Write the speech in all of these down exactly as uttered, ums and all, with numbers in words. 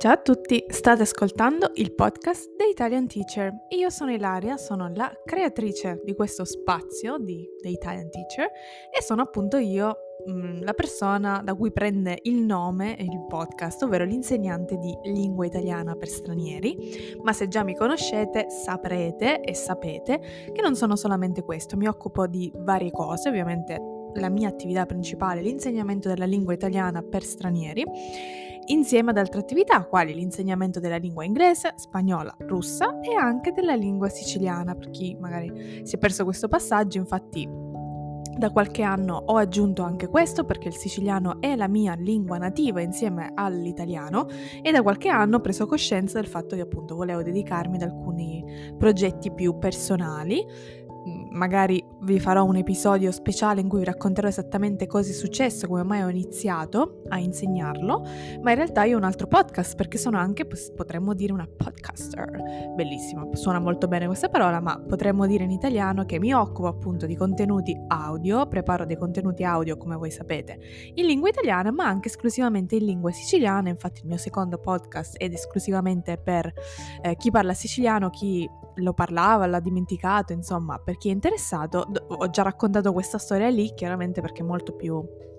Ciao a tutti, state ascoltando il podcast The Italian Teacher. Io sono Ilaria, sono la creatrice di questo spazio di The Italian Teacher e sono appunto io mh, la persona da cui prende il nome il podcast, ovvero l'insegnante di lingua italiana per stranieri. Ma se già mi conoscete saprete e sapete che non sono solamente questo, mi occupo di varie cose, ovviamente la mia attività principale è l'insegnamento della lingua italiana per stranieri, insieme ad altre attività quali l'insegnamento della lingua inglese, spagnola, russa e anche della lingua siciliana. Per chi magari si è perso questo passaggio, infatti da qualche anno ho aggiunto anche questo perché il siciliano è la mia lingua nativa insieme all'italiano e da qualche anno ho preso coscienza del fatto che appunto volevo dedicarmi ad alcuni progetti più personali. Magari vi farò un episodio speciale in cui vi racconterò esattamente cosa è successo, come mai ho iniziato a insegnarlo, ma in realtà io ho un altro podcast perché sono anche, potremmo dire, una podcaster. Bellissima, suona molto bene questa parola, ma potremmo dire in italiano che mi occupo appunto di contenuti audio, preparo dei contenuti audio come voi sapete in lingua italiana, ma anche esclusivamente in lingua siciliana. Infatti il mio secondo podcast ed esclusivamente per eh, chi parla siciliano, chi lo parlava, l'ha dimenticato, insomma, per chi è interessato. Ho già raccontato questa storia lì, chiaramente perché è molto più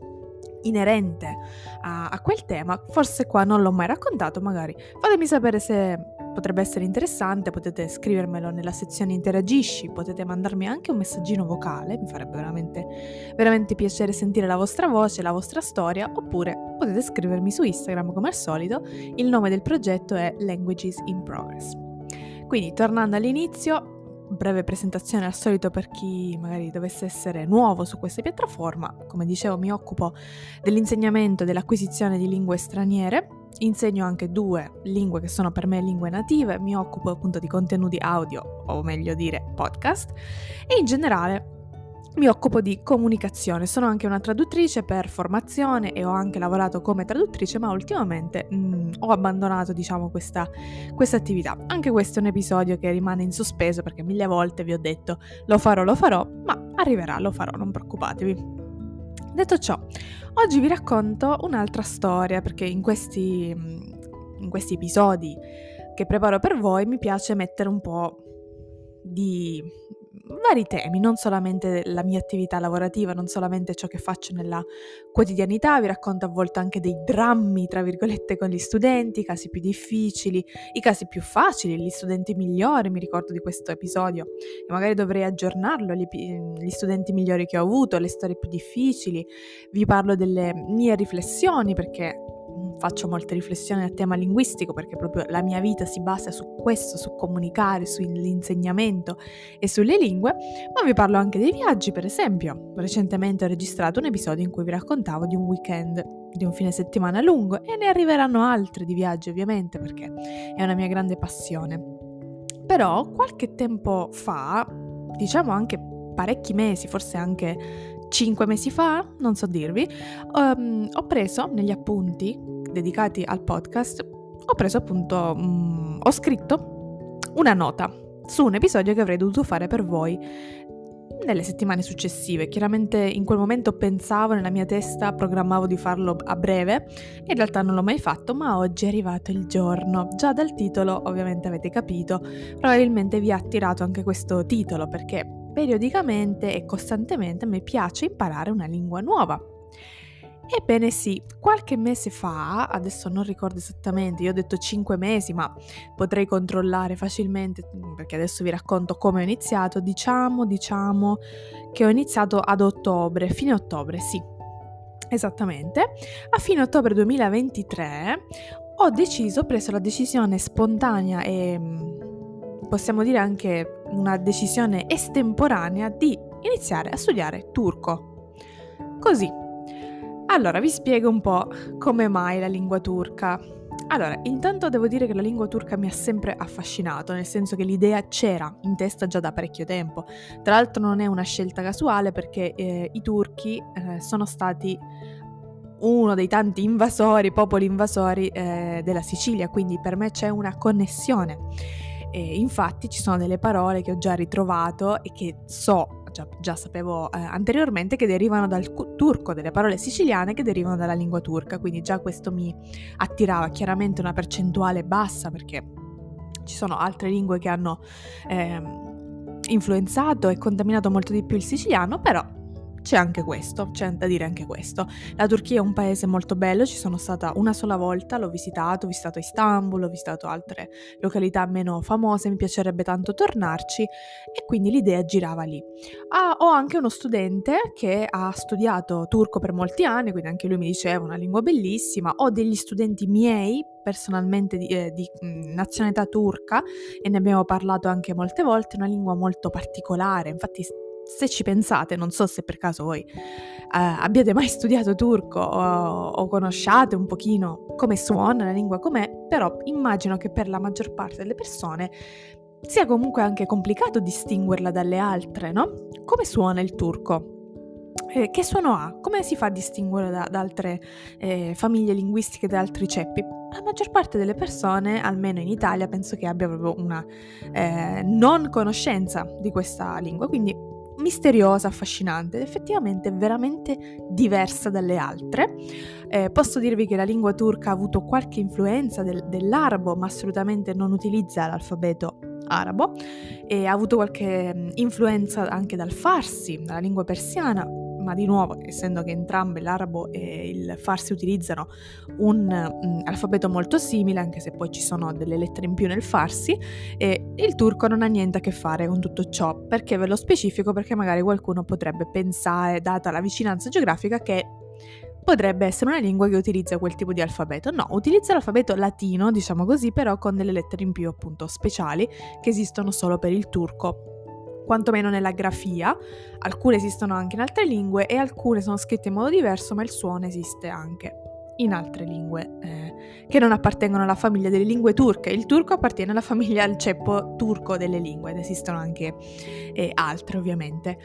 inerente a, a quel tema. Forse qua non l'ho mai raccontato, magari fatemi sapere se potrebbe essere interessante, potete scrivermelo nella sezione interagisci, potete mandarmi anche un messaggino vocale, mi farebbe veramente, veramente piacere sentire la vostra voce, la vostra storia, oppure potete scrivermi su Instagram come al solito. Il nome del progetto è Languages in Progress. Quindi, tornando all'inizio, breve presentazione al solito per chi magari dovesse essere nuovo su questa piattaforma. Come dicevo, mi occupo dell'insegnamento e dell'acquisizione di lingue straniere. Insegno anche due lingue che sono per me lingue native, mi occupo appunto di contenuti audio, o meglio dire podcast, e in generale mi occupo di comunicazione. Sono anche una traduttrice per formazione e ho anche lavorato come traduttrice, ma ultimamente mh, ho abbandonato, diciamo, questa, questa attività. Anche questo è un episodio che rimane in sospeso perché mille volte vi ho detto lo farò, lo farò, ma arriverà, lo farò, non preoccupatevi. Detto ciò, oggi vi racconto un'altra storia perché in questi, in questi episodi che preparo per voi mi piace mettere un po' di vari temi, non solamente la mia attività lavorativa, non solamente ciò che faccio nella quotidianità. Vi racconto a volte anche dei drammi, tra virgolette, con gli studenti, i casi più difficili, i casi più facili, gli studenti migliori. Mi ricordo di questo episodio e magari dovrei aggiornarlo, gli, gli studenti migliori che ho avuto, le storie più difficili. Vi parlo delle mie riflessioni perché faccio molte riflessioni a tema linguistico, perché proprio la mia vita si basa su questo, su comunicare, sull'insegnamento e sulle lingue. Ma vi parlo anche dei viaggi, per esempio. Recentemente ho registrato un episodio in cui vi raccontavo di un weekend, di un fine settimana lungo, e ne arriveranno altri di viaggi ovviamente perché è una mia grande passione. Però qualche tempo fa, diciamo anche parecchi mesi, forse anche cinque mesi fa, non so dirvi, um, ho preso negli appunti dedicati al podcast, ho preso appunto, um, ho scritto una nota su un episodio che avrei dovuto fare per voi nelle settimane successive. Chiaramente in quel momento pensavo, nella mia testa programmavo di farlo a breve, in realtà non l'ho mai fatto, ma oggi è arrivato il giorno. Già dal titolo ovviamente avete capito, probabilmente vi ha attirato anche questo titolo perché periodicamente e costantemente mi piace imparare una lingua nuova. Ebbene sì, qualche mese fa, adesso non ricordo esattamente, io ho detto cinque mesi, ma potrei controllare facilmente perché adesso vi racconto come ho iniziato. Diciamo, diciamo che ho iniziato ad ottobre, fine ottobre, sì, esattamente. A fine ottobre duemilaventitré ho deciso, ho preso la decisione spontanea e possiamo dire anche una decisione estemporanea di iniziare a studiare turco. Così. Allora, vi spiego un po' come mai la lingua turca. Allora, intanto devo dire che la lingua turca mi ha sempre affascinato, nel senso che l'idea c'era in testa già da parecchio tempo. Tra l'altro non è una scelta casuale perché eh, i turchi eh, sono stati uno dei tanti invasori, popoli invasori eh, della Sicilia, quindi per me c'è una connessione. E infatti ci sono delle parole che ho già ritrovato e che so già, già sapevo eh, anteriormente, che derivano dal cu- turco, delle parole siciliane che derivano dalla lingua turca, quindi già questo mi attirava. Chiaramente una percentuale bassa, perché ci sono altre lingue che hanno ehm, influenzato e contaminato molto di più il siciliano, però c'è anche questo, c'è da dire anche questo. La Turchia è un paese molto bello, ci sono stata una sola volta, l'ho visitato, ho visitato Istanbul, ho visitato altre località meno famose, mi piacerebbe tanto tornarci e quindi l'idea girava lì. Ah, ho anche uno studente che ha studiato turco per molti anni, quindi anche lui mi diceva una lingua bellissima. Ho degli studenti miei, personalmente di, eh, di mh, nazionalità turca, e ne abbiamo parlato anche molte volte, una lingua molto particolare, infatti se ci pensate, non so se per caso voi eh, abbiate mai studiato turco o, o conosciate un pochino come suona la lingua com'è, però immagino che per la maggior parte delle persone sia comunque anche complicato distinguerla dalle altre, no? Come suona il turco? Eh, che suono ha? Come si fa a distinguere da, da altre eh, famiglie linguistiche, da altri ceppi? La maggior parte delle persone, almeno in Italia, penso che abbia proprio una eh, non conoscenza di questa lingua, quindi misteriosa, affascinante ed effettivamente veramente diversa dalle altre. Eh, posso dirvi che la lingua turca ha avuto qualche influenza del, dell'arabo, ma assolutamente non utilizza l'alfabeto arabo, e ha avuto qualche influenza anche dal farsi, dalla lingua persiana, ma di nuovo, essendo che entrambe l'arabo e il farsi utilizzano un um, alfabeto molto simile, anche se poi ci sono delle lettere in più nel farsi, e il turco non ha niente a che fare con tutto ciò. Perché ve lo specifico? Perché magari qualcuno potrebbe pensare, data la vicinanza geografica, che potrebbe essere una lingua che utilizza quel tipo di alfabeto. No, utilizza l'alfabeto latino, diciamo così, però con delle lettere in più appunto speciali che esistono solo per il turco, quantomeno nella grafia. Alcune esistono anche in altre lingue e alcune sono scritte in modo diverso, ma il suono esiste anche in altre lingue eh, che non appartengono alla famiglia delle lingue turche. Il turco appartiene alla famiglia, al ceppo turco delle lingue, ed esistono anche eh, altre ovviamente.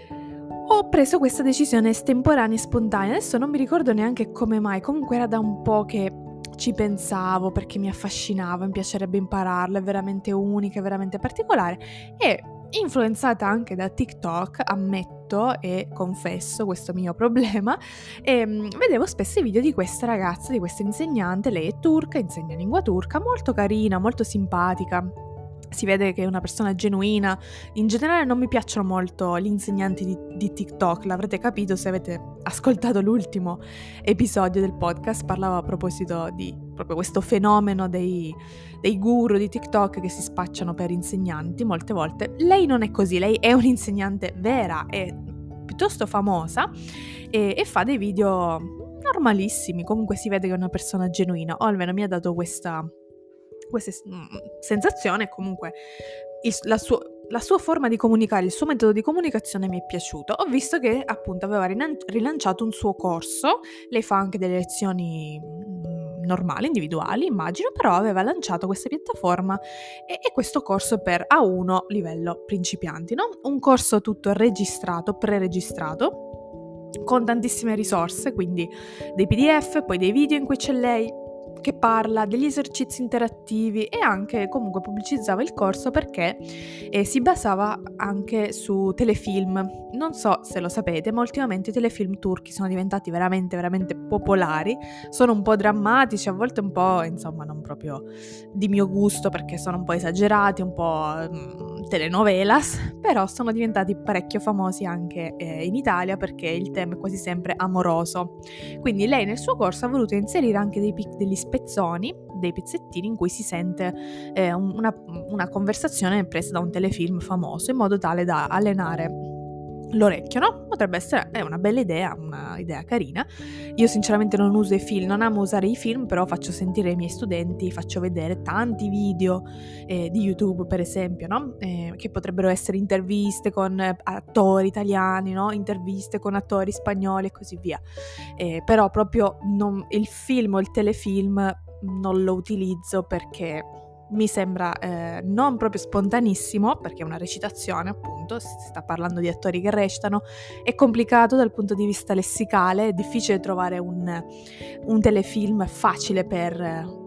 Ho preso questa decisione estemporanea e spontanea, adesso non mi ricordo neanche come mai, comunque era da un po' che ci pensavo, perché mi affascinava, mi piacerebbe impararla, è veramente unica, è veramente particolare, e influenzata anche da TikTok, ammetto e confesso questo mio problema, e mh, vedevo spesso i video di questa ragazza, di questa insegnante. Lei è turca, insegna lingua turca, molto carina, molto simpatica. Si vede che è una persona genuina. In generale non mi piacciono molto gli insegnanti di, di TikTok, l'avrete capito se avete ascoltato l'ultimo episodio del podcast. Parlavo a proposito di proprio questo fenomeno dei, dei guru di TikTok che si spacciano per insegnanti molte volte. Lei non è così, lei è un'insegnante vera, è piuttosto famosa e, e fa dei video normalissimi. Comunque si vede che è una persona genuina, o almeno mi ha dato questa... questa sensazione. Comunque il, la, suo, la sua forma di comunicare, il suo metodo di comunicazione mi è piaciuto. Ho visto che appunto aveva rilanciato un suo corso, lei fa anche delle lezioni normali, individuali immagino, però aveva lanciato questa piattaforma e, e questo corso per A uno livello principianti, no? Un corso tutto registrato, pre-registrato, con tantissime risorse, quindi dei P D F, poi dei video in cui c'è lei che parla, degli esercizi interattivi, e anche comunque pubblicizzava il corso perché eh, si basava anche su telefilm. Non so se lo sapete, ma ultimamente i telefilm turchi sono diventati veramente veramente popolari, sono un po' drammatici, a volte un po', insomma, non proprio di mio gusto perché sono un po' esagerati, un po' mh, telenovelas, però sono diventati parecchio famosi anche eh, in Italia perché il tema è quasi sempre amoroso. Quindi lei nel suo corso ha voluto inserire anche dei pic- degli spezzoni, dei pezzettini in cui si sente eh, una, una conversazione presa da un telefilm famoso, in modo tale da allenare l'orecchio, no? Potrebbe essere è una bella idea, una idea carina. Io sinceramente non uso i film, non amo usare i film, però faccio sentire ai miei studenti, faccio vedere tanti video eh, di YouTube, per esempio, no? Eh, che potrebbero essere interviste con attori italiani, no? Interviste con attori spagnoli e così via. Eh, però proprio non, il film o il telefilm non lo utilizzo perché mi sembra eh, non proprio spontanissimo, perché è una recitazione appunto, si sta parlando di attori che recitano, è complicato dal punto di vista lessicale, è difficile trovare un, un telefilm facile per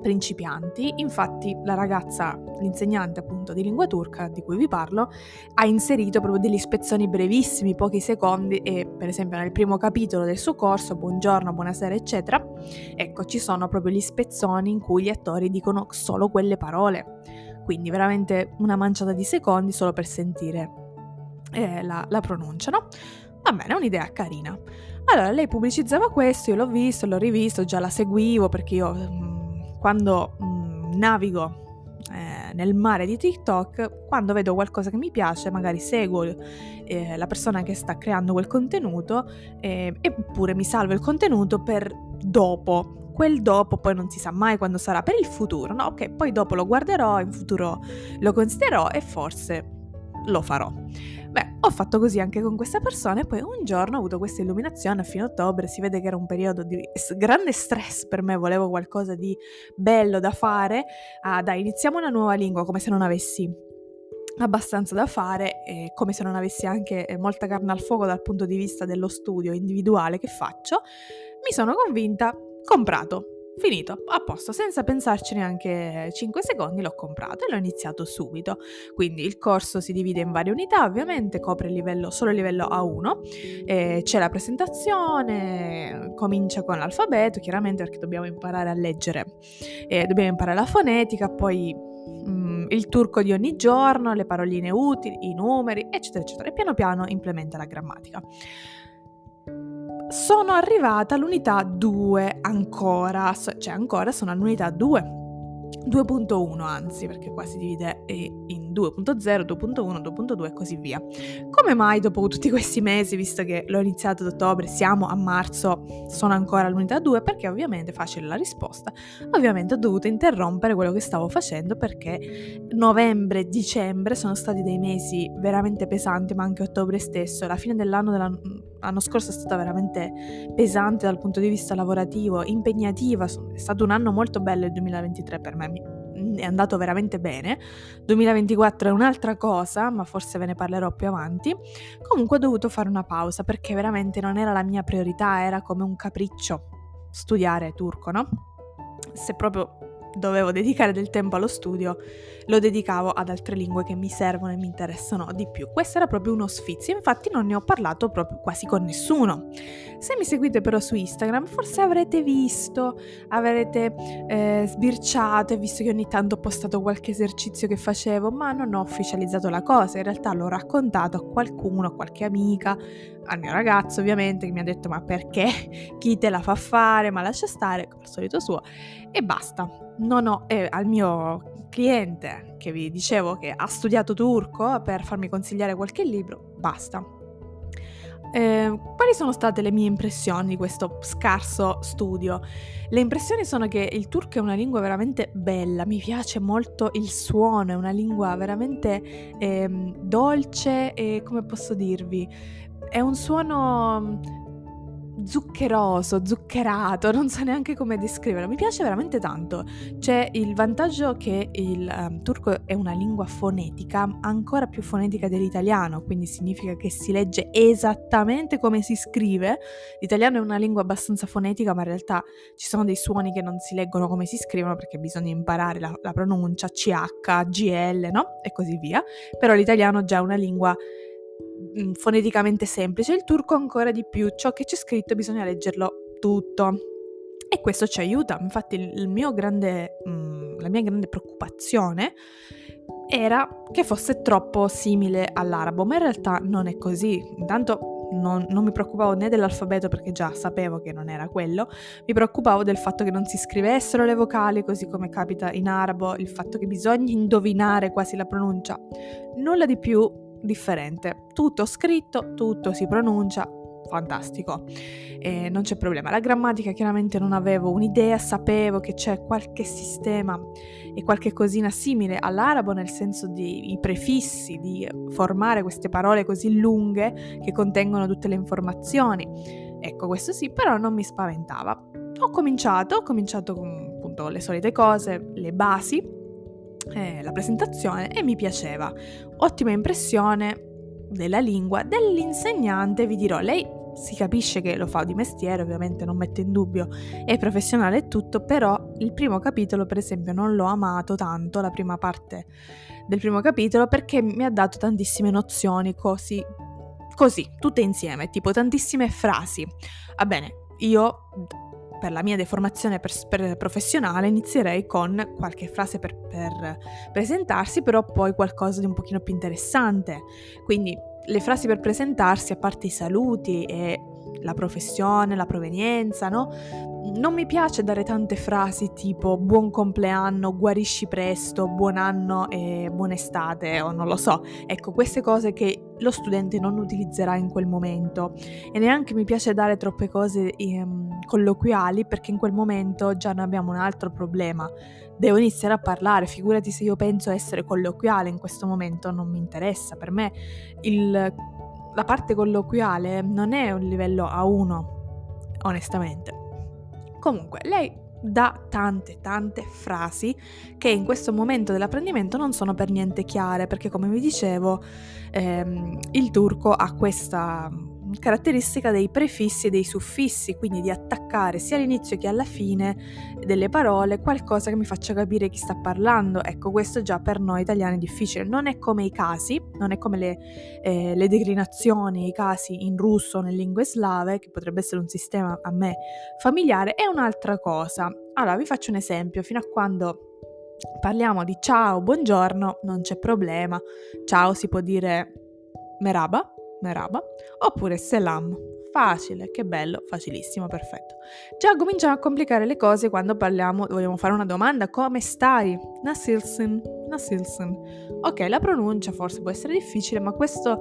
principianti. Infatti la ragazza, l'insegnante appunto di lingua turca di cui vi parlo, ha inserito proprio degli spezzoni brevissimi, pochi secondi, e per esempio nel primo capitolo del suo corso, buongiorno, buonasera eccetera, ecco, ci sono proprio gli spezzoni in cui gli attori dicono solo quelle parole, quindi veramente una manciata di secondi solo per sentire eh, la, la pronuncia, no? Va bene, è un'idea carina. Allora lei pubblicizzava questo, io l'ho visto, l'ho rivisto, già la seguivo perché io mh, quando mh, navigo eh, nel mare di TikTok, quando vedo qualcosa che mi piace, magari seguo eh, la persona che sta creando quel contenuto eh, eppure mi salvo il contenuto per dopo. Quel dopo poi non si sa mai quando sarà, per il futuro, no? Ok, poi dopo lo guarderò, in futuro lo considererò e forse lo farò. Beh, ho fatto così anche con questa persona e poi un giorno ho avuto questa illuminazione a fine ottobre, si vede che era un periodo di grande stress per me, volevo qualcosa di bello da fare, ah dai, iniziamo una nuova lingua, come se non avessi abbastanza da fare e come se non avessi anche molta carne al fuoco dal punto di vista dello studio individuale che faccio. Mi sono convinta, comprato. Finito, a posto, senza pensarci neanche cinque secondi l'ho comprato e l'ho iniziato subito. Quindi il corso si divide in varie unità, ovviamente copre il livello, solo il livello A uno, eh, c'è la presentazione, comincia con l'alfabeto chiaramente perché dobbiamo imparare a leggere, eh, dobbiamo imparare la fonetica, poi mm, il turco di ogni giorno, le paroline utili, i numeri eccetera eccetera, e piano piano implementa la grammatica. Sono arrivata all'unità due ancora, cioè ancora sono all'unità due, due punto uno anzi, perché qua si divide in due punto zero, due punto uno, due punto due e così via. Come mai dopo tutti questi mesi, visto che l'ho iniziato ad ottobre, siamo a marzo, sono ancora all'unità due? Perché ovviamente facile la risposta, ovviamente ho dovuto interrompere quello che stavo facendo perché novembre e dicembre sono stati dei mesi veramente pesanti, ma anche ottobre stesso, la fine dell'anno dell'anno l'anno scorso è stata veramente pesante dal punto di vista lavorativo, impegnativa, è stato un anno molto bello il duemilaventitré per me, è andato veramente bene. duemilaventiquattro è un'altra cosa, ma forse ve ne parlerò più avanti. Comunque ho dovuto fare una pausa perché veramente non era la mia priorità, era come un capriccio studiare turco, no? Se proprio dovevo dedicare del tempo allo studio, lo dedicavo ad altre lingue che mi servono e mi interessano di più. Questo era proprio uno sfizio, infatti non ne ho parlato proprio quasi con nessuno. Se mi seguite però su Instagram forse avrete visto, avrete eh, sbirciato e visto che ogni tanto ho postato qualche esercizio che facevo, ma non ho ufficializzato la cosa, in realtà l'ho raccontato a qualcuno, a qualche amica, al mio ragazzo ovviamente, che mi ha detto ma perché, chi te la fa fare, ma lascia stare, al solito suo, e basta. Non ho, eh, al mio cliente che vi dicevo che ha studiato turco per farmi consigliare qualche libro, basta. Eh, quali sono state le mie impressioni di questo scarso studio? Le impressioni sono che il turco è una lingua veramente bella, mi piace molto il suono, è una lingua veramente eh, dolce e, come posso dirvi, è un suono zuccheroso, zuccherato, non so neanche come descriverlo, mi piace veramente tanto. C'è il vantaggio che il um, turco è una lingua fonetica, ancora più fonetica dell'italiano, quindi significa che si legge esattamente come si scrive. L'italiano è una lingua abbastanza fonetica, ma in realtà ci sono dei suoni che non si leggono come si scrivono perché bisogna imparare la, la pronuncia, C H, G L, no? E così via. Però l'italiano già è una lingua foneticamente semplice, il turco ancora di più, ciò che c'è scritto bisogna leggerlo tutto e questo ci aiuta. Infatti il, il mio grande, mh, la mia grande preoccupazione era che fosse troppo simile all'arabo, ma in realtà non è così. Intanto non, non mi preoccupavo né dell'alfabeto perché già sapevo che non era quello, mi preoccupavo del fatto che non si scrivessero le vocali così come capita in arabo, il fatto che bisogna indovinare quasi la pronuncia, nulla di più differente, tutto scritto, tutto si pronuncia, fantastico, e non c'è problema. La grammatica chiaramente non avevo un'idea, sapevo che c'è qualche sistema e qualche cosina simile all'arabo nel senso di i prefissi, di formare queste parole così lunghe che contengono tutte le informazioni, ecco, questo sì, però non mi spaventava. Ho cominciato, ho cominciato con appunto le solite cose, le basi, Eh, la presentazione, e mi piaceva. Ottima impressione della lingua, dell'insegnante vi dirò, lei si capisce che lo fa di mestiere, ovviamente non metto in dubbio, è professionale e tutto, però il primo capitolo per esempio non l'ho amato tanto, la prima parte del primo capitolo, perché mi ha dato tantissime nozioni così, così, tutte insieme, tipo tantissime frasi. Va bene, io per la mia deformazione per, per professionale inizierei con qualche frase per, per presentarsi, però poi qualcosa di un pochino più interessante. Quindi le frasi per presentarsi, a parte i saluti e la professione, la provenienza, no? Non mi piace dare tante frasi tipo buon compleanno, guarisci presto, buon anno e buona estate, o non lo so. Ecco, queste cose che lo studente non utilizzerà in quel momento. E neanche mi piace dare troppe cose ehm, colloquiali, perché in quel momento già noi abbiamo un altro problema. Devo iniziare a parlare, figurati se io penso essere colloquiale in questo momento, non mi interessa. Per me il, la parte colloquiale non è un livello A uno, onestamente. Comunque, lei dà tante tante frasi che in questo momento dell'apprendimento non sono per niente chiare, perché come vi dicevo ehm, il turco ha questa caratteristica dei prefissi e dei suffissi, quindi di attaccare sia all'inizio che alla fine delle parole qualcosa che mi faccia capire chi sta parlando. Ecco, questo già per noi italiani è difficile, non è come i casi, non è come le, eh, le declinazioni, i casi in russo o nelle lingue slave, che potrebbe essere un sistema a me familiare, è un'altra cosa. Allora, vi faccio un esempio, fino a quando parliamo di ciao, buongiorno, non c'è problema, ciao si può dire merhaba, merhaba, oppure selam, facile, che bello, facilissimo, perfetto. Già cominciamo a complicare le cose quando parliamo, vogliamo fare una domanda, come stai? Nasılsın, nasılsın. Ok, la pronuncia forse può essere difficile, ma questo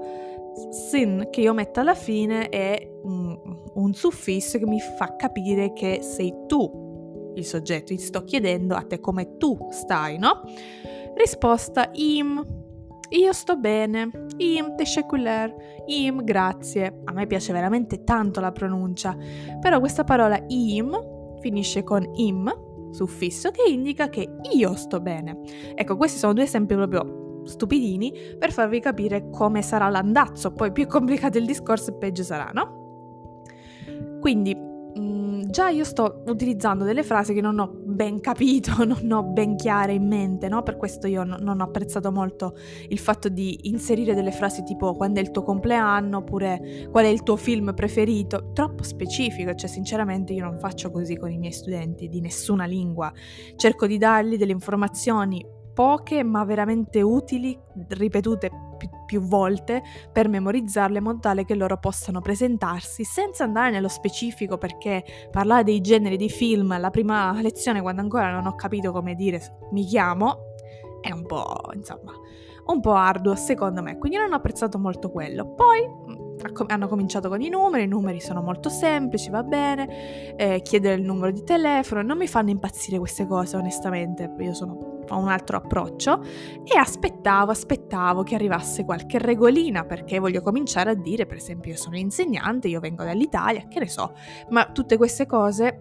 sin che io metto alla fine è un, un suffisso che mi fa capire che sei tu il soggetto, ti sto chiedendo a te come tu stai, no? Risposta im. Io sto bene, im teşekkürler, im grazie. A me piace veramente tanto la pronuncia, però questa parola im finisce con im, suffisso, che indica che io sto bene. Ecco, questi sono due esempi proprio stupidini per farvi capire come sarà l'andazzo, poi più complicato il discorso e peggio sarà, no? Quindi già io sto utilizzando delle frasi che non ho ben capito, non ho ben chiare in mente, no? Per questo io no, non ho apprezzato molto il fatto di inserire delle frasi tipo quando è il tuo compleanno, oppure qual è il tuo film preferito, troppo specifico, cioè sinceramente io non faccio così con i miei studenti di nessuna lingua, cerco di dargli delle informazioni poche ma veramente utili, ripetute più, più volte per memorizzarle in modo tale che loro possano presentarsi senza andare nello specifico, perché parlare dei generi di film alla prima lezione quando ancora non ho capito come dire mi chiamo è un po', insomma, un po' arduo secondo me, quindi non ho apprezzato molto quello. Poi hanno cominciato con i numeri, i numeri sono molto semplici, va bene, eh, chiedere il numero di telefono, non mi fanno impazzire queste cose onestamente, io sono ho un altro approccio e aspettavo, aspettavo che arrivasse qualche regolina, perché voglio cominciare a dire, per esempio, io sono insegnante, io vengo dall'Italia, che ne so, ma tutte queste cose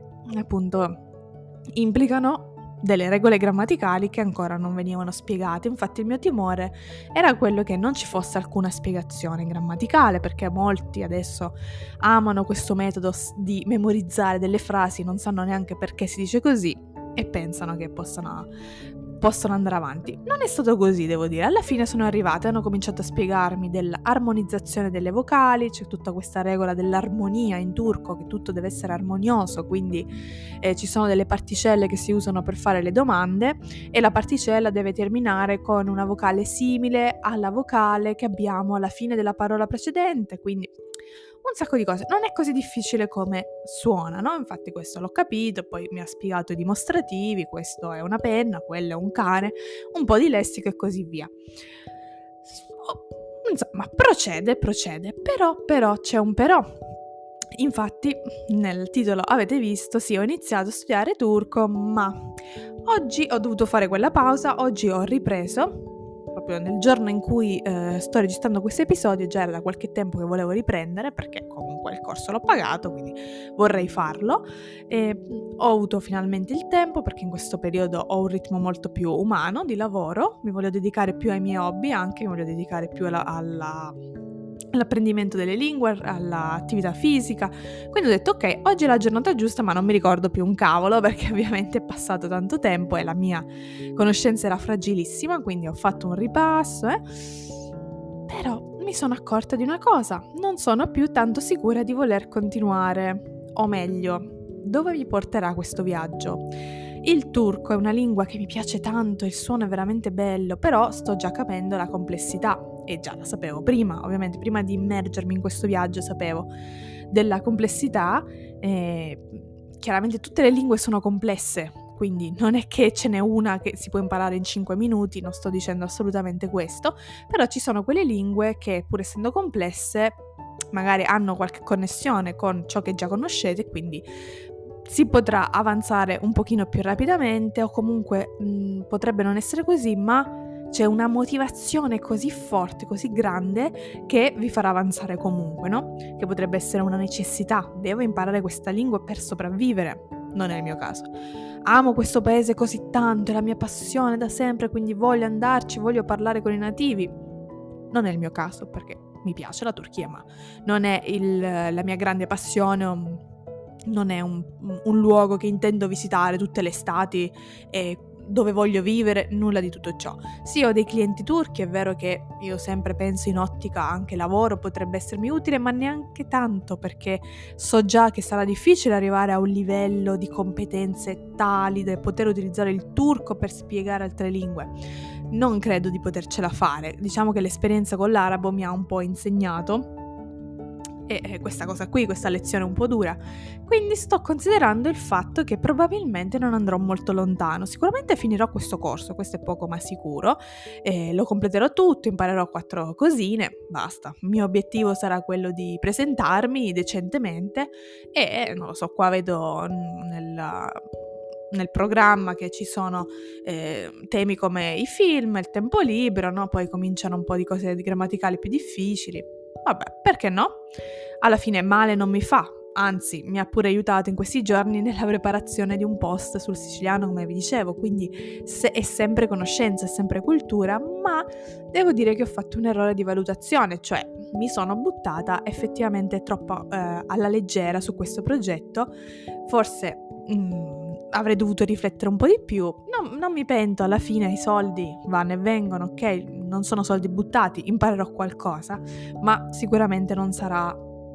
appunto implicano delle regole grammaticali che ancora non venivano spiegate. Infatti il mio timore era quello che non ci fosse alcuna spiegazione grammaticale, perché molti adesso amano questo metodo di memorizzare delle frasi, non sanno neanche perché si dice così e pensano che possano possono andare avanti. Non è stato così, devo dire. Alla fine sono arrivate, hanno cominciato a spiegarmi dell'armonizzazione delle vocali, c'è tutta questa regola dell'armonia in turco, che tutto deve essere armonioso, quindi eh, ci sono delle particelle che si usano per fare le domande e la particella deve terminare con una vocale simile alla vocale che abbiamo alla fine della parola precedente, quindi un sacco di cose. Non è così difficile come suona, no? Infatti questo l'ho capito, poi mi ha spiegato i dimostrativi, questo è una penna, quello è un cane, un po' di lessico e così via. Insomma, procede, procede, però, però, c'è un però. Infatti, nel titolo avete visto, sì, ho iniziato a studiare turco, ma oggi ho dovuto fare quella pausa, oggi ho ripreso, proprio nel giorno in cui eh, sto registrando questo episodio, già era da qualche tempo che volevo riprendere, perché comunque il corso l'ho pagato, quindi vorrei farlo, e ho avuto finalmente il tempo, perché in questo periodo ho un ritmo molto più umano di lavoro, mi voglio dedicare più ai miei hobby, anche mi voglio dedicare più alla, alla all'apprendimento delle lingue, all'attività fisica. Quindi ho detto ok, oggi è la giornata giusta, ma non mi ricordo più un cavolo perché ovviamente è passato tanto tempo e la mia conoscenza era fragilissima, quindi ho fatto un ripasso, eh. Però mi sono accorta di una cosa, non sono più tanto sicura di voler continuare, o meglio, dove mi porterà questo viaggio? Il turco è una lingua che mi piace tanto, il suono è veramente bello, però sto già capendo la complessità, e già la sapevo prima, ovviamente prima di immergermi in questo viaggio sapevo della complessità, eh, chiaramente tutte le lingue sono complesse, quindi non è che ce n'è una che si può imparare in cinque minuti, non sto dicendo assolutamente questo, però ci sono quelle lingue che pur essendo complesse magari hanno qualche connessione con ciò che già conoscete, quindi si potrà avanzare un pochino più rapidamente o comunque mh, potrebbe non essere così, ma c'è una motivazione così forte, così grande che vi farà avanzare comunque, no? Che potrebbe essere una necessità, devo imparare questa lingua per sopravvivere, non è il mio caso. Amo questo paese così tanto, è la mia passione da sempre, quindi voglio andarci, voglio parlare con i nativi. Non è il mio caso perché mi piace la Turchia, ma non è il, la mia grande passione, non è un, un luogo che intendo visitare tutte le estati e dove voglio vivere, nulla di tutto ciò. Sì, ho dei clienti turchi, è vero che io sempre penso in ottica anche lavoro, potrebbe essermi utile, ma neanche tanto perché so già che sarà difficile arrivare a un livello di competenze tali da poter utilizzare il turco per spiegare altre lingue. Non credo di potercela fare, diciamo che l'esperienza con l'arabo mi ha un po' insegnato e questa cosa qui, questa lezione è un po' dura, quindi sto considerando il fatto che probabilmente non andrò molto lontano. Sicuramente finirò questo corso, questo è poco ma sicuro, eh, lo completerò tutto, imparerò quattro cosine, basta. Il mio obiettivo sarà quello di presentarmi decentemente e non lo so, qua vedo nella... nel programma che ci sono eh, temi come i film, il tempo libero, no? Poi cominciano un po' di cose grammaticali più difficili. Vabbè, perché no? Alla fine male non mi fa, anzi mi ha pure aiutato in questi giorni nella preparazione di un post sul siciliano, come vi dicevo, quindi se è sempre conoscenza, è sempre cultura, ma devo dire che ho fatto un errore di valutazione, cioè mi sono buttata effettivamente troppo eh, alla leggera su questo progetto, forse... Mm, avrei dovuto riflettere un po' di più. No, non mi pento, alla fine i soldi vanno e vengono, ok? Non sono soldi buttati, imparerò qualcosa, ma sicuramente non sarà...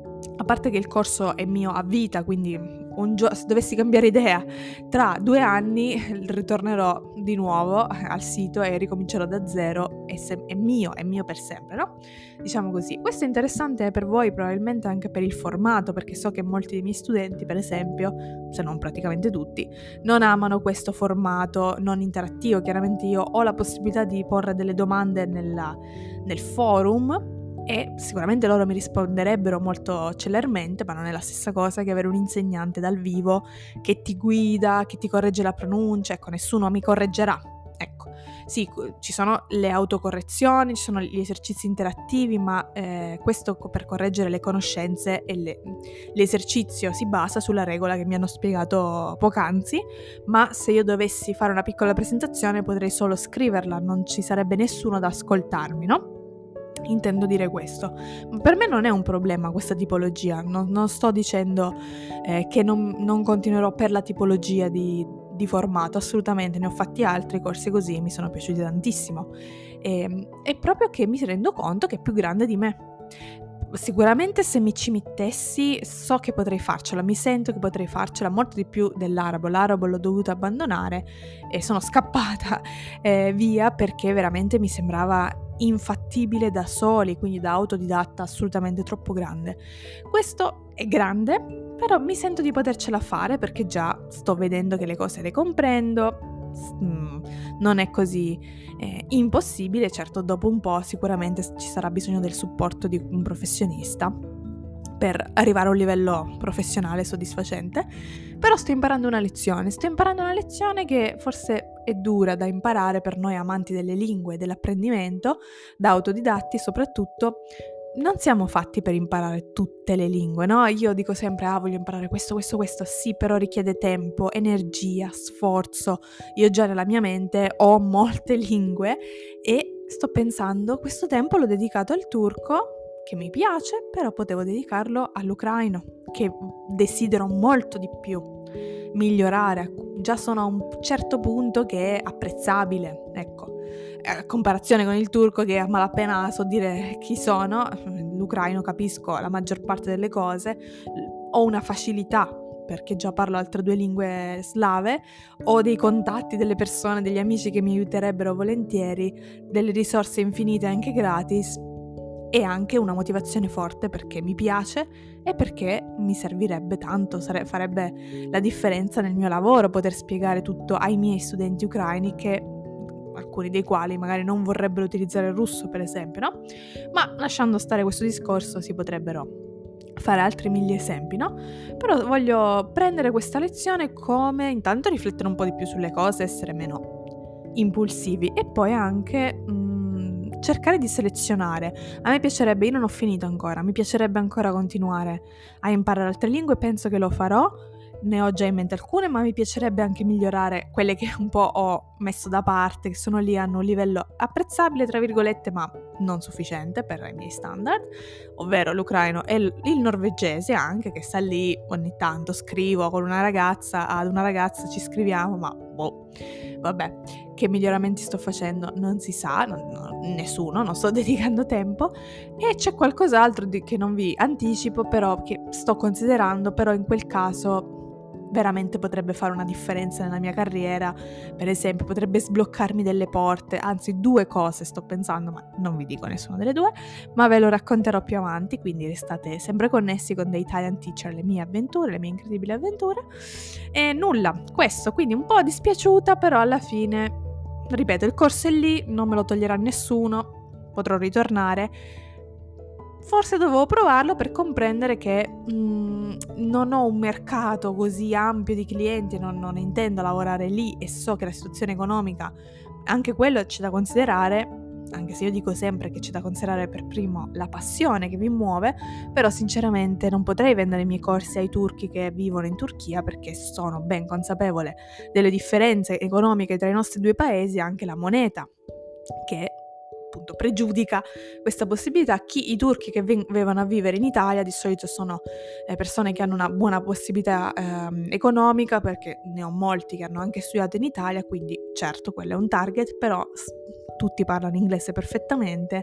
A parte che il corso è mio a vita, quindi un gio- se dovessi cambiare idea, tra due anni ritornerò di nuovo al sito e ricomincerò da zero, e se- è mio, è mio per sempre, no? Diciamo così. Questo è interessante per voi, probabilmente anche per il formato, perché so che molti dei miei studenti, per esempio, se non praticamente tutti, non amano questo formato non interattivo. Chiaramente io ho la possibilità di porre delle domande nella, nel forum, e sicuramente loro mi risponderebbero molto celermente, ma non è la stessa cosa che avere un insegnante dal vivo che ti guida, che ti corregge la pronuncia. Ecco, nessuno mi correggerà. Ecco, sì, ci sono le autocorrezioni, ci sono gli esercizi interattivi, ma eh, questo per correggere le conoscenze e le, l'esercizio si basa sulla regola che mi hanno spiegato poc'anzi, ma se io dovessi fare una piccola presentazione potrei solo scriverla, non ci sarebbe nessuno da ascoltarmi, no? Intendo dire questo. Per me non è un problema questa tipologia, non, non sto dicendo eh, che non, non continuerò per la tipologia di, di formato, assolutamente, ne ho fatti altri corsi così e mi sono piaciuti tantissimo. E, è proprio che mi rendo conto che è più grande di me. Sicuramente se mi ci mettessi so che potrei farcela, mi sento che potrei farcela molto di più dell'arabo. L'arabo l'ho dovuto abbandonare e sono scappata eh, via perché veramente mi sembrava infattibile da soli, quindi da autodidatta assolutamente troppo grande. Questo è grande, però mi sento di potercela fare perché già sto vedendo che le cose le comprendo. Mm, non è così eh, impossibile. Certo, dopo un po' sicuramente ci sarà bisogno del supporto di un professionista per arrivare a un livello professionale soddisfacente, però sto imparando una lezione, sto imparando una lezione che forse è dura da imparare per noi amanti delle lingue, dell'apprendimento, da autodidatti soprattutto. Non siamo fatti per imparare tutte le lingue, no? Io dico sempre, ah, voglio imparare questo, questo, questo, sì, però richiede tempo, energia, sforzo. Io già nella mia mente ho molte lingue e sto pensando, questo tempo l'ho dedicato al turco, che mi piace, però potevo dedicarlo all'ucraino, che desidero molto di più migliorare. Già sono a un certo punto che è apprezzabile, ecco. A comparazione con il turco, che a malapena so dire chi sono, l'ucraino capisco la maggior parte delle cose, ho una facilità perché già parlo altre due lingue slave, ho dei contatti, delle persone, degli amici che mi aiuterebbero volentieri, delle risorse infinite anche gratis e anche una motivazione forte perché mi piace e perché mi servirebbe tanto, sare- farebbe la differenza nel mio lavoro poter spiegare tutto ai miei studenti ucraini, che alcuni dei quali magari non vorrebbero utilizzare il russo, per esempio, no? Ma lasciando stare questo discorso, si potrebbero fare altri mille esempi, no? Però voglio prendere questa lezione come intanto riflettere un po' di più sulle cose, essere meno impulsivi e poi anche mh, cercare di selezionare. A me piacerebbe, io non ho finito ancora, mi piacerebbe ancora continuare a imparare altre lingue, penso che lo farò. Ne ho già in mente alcune, ma mi piacerebbe anche migliorare quelle che un po' ho messo da parte, che sono lì, hanno un livello apprezzabile, tra virgolette, ma non sufficiente per i miei standard, ovvero l'ucraino e il norvegese anche, che sta lì ogni tanto, scrivo con una ragazza, ad una ragazza ci scriviamo, ma boh, vabbè, che miglioramenti sto facendo non si sa, non, non, nessuno, non sto dedicando tempo, e c'è qualcos'altro di, che non vi anticipo, però che sto considerando, però in quel caso veramente potrebbe fare una differenza nella mia carriera. Per esempio potrebbe sbloccarmi delle porte, anzi due cose sto pensando, ma non vi dico nessuna delle due, ma ve lo racconterò più avanti, quindi restate sempre connessi con The Italian Teacher, le mie avventure, le mie incredibili avventure. E nulla, questo, quindi un po' dispiaciuta, però alla fine, ripeto, il corso è lì, non me lo toglierà nessuno, potrò ritornare. Forse dovevo provarlo per comprendere che mh, non ho un mercato così ampio di clienti, non, non intendo lavorare lì e so che la situazione economica, anche quello c'è da considerare, anche se io dico sempre che c'è da considerare per primo la passione che vi muove, però sinceramente non potrei vendere i miei corsi ai turchi che vivono in Turchia, perché sono ben consapevole delle differenze economiche tra i nostri due paesi, anche la moneta, che appunto pregiudica questa possibilità. Chi, i turchi che vengono a vivere in Italia di solito sono eh, persone che hanno una buona possibilità eh, economica, perché ne ho molti che hanno anche studiato in Italia, quindi certo quello è un target, però s- tutti parlano inglese perfettamente.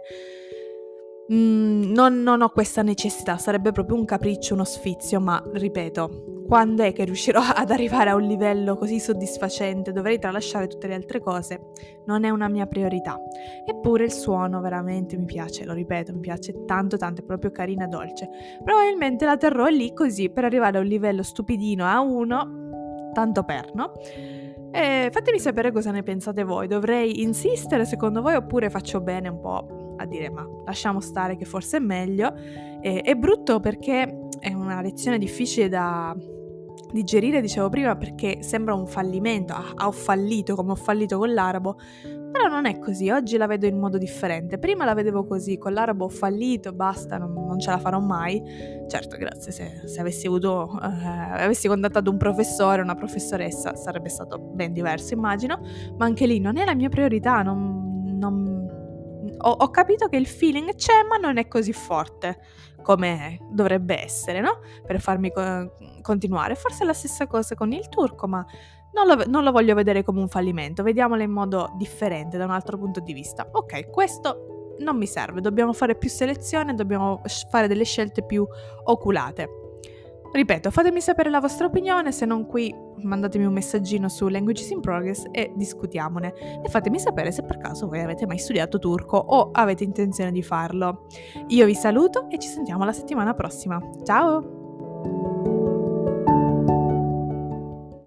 Mm, non, non ho questa necessità, sarebbe proprio un capriccio, uno sfizio, ma ripeto, quando è che riuscirò ad arrivare a un livello così soddisfacente? Dovrei tralasciare tutte le altre cose, non è una mia priorità. Eppure il suono veramente mi piace, lo ripeto, mi piace tanto tanto, è proprio carina, dolce. Probabilmente la terrò lì così per arrivare a un livello stupidino A uno, tanto per, no? E fatemi sapere cosa ne pensate voi, dovrei insistere secondo voi oppure faccio bene un po' a dire ma lasciamo stare che forse è meglio. E, è brutto perché è una lezione difficile da digerire, dicevo prima, perché sembra un fallimento, ah, ho fallito come ho fallito con l'arabo, però non è così, oggi la vedo in modo differente. Prima la vedevo così, con l'arabo ho fallito, basta, non, non ce la farò mai. Certo, grazie, se, se avessi avuto, eh, avessi contattato un professore, una professoressa, sarebbe stato ben diverso, immagino, ma anche lì non è la mia priorità, non... non ho, ho capito che il feeling c'è, ma non è così forte come dovrebbe essere, no? Per farmi co- continuare. Forse è la stessa cosa con il turco, ma non lo, non lo voglio vedere come un fallimento, vediamolo in modo differente, da un altro punto di vista. Ok, questo non mi serve, dobbiamo fare più selezione, dobbiamo fare delle scelte più oculate. Ripeto, fatemi sapere la vostra opinione, se non qui mandatemi un messaggino su Languages in Progress e discutiamone. E fatemi sapere se per caso voi avete mai studiato turco o avete intenzione di farlo. Io vi saluto e ci sentiamo la settimana prossima. Ciao!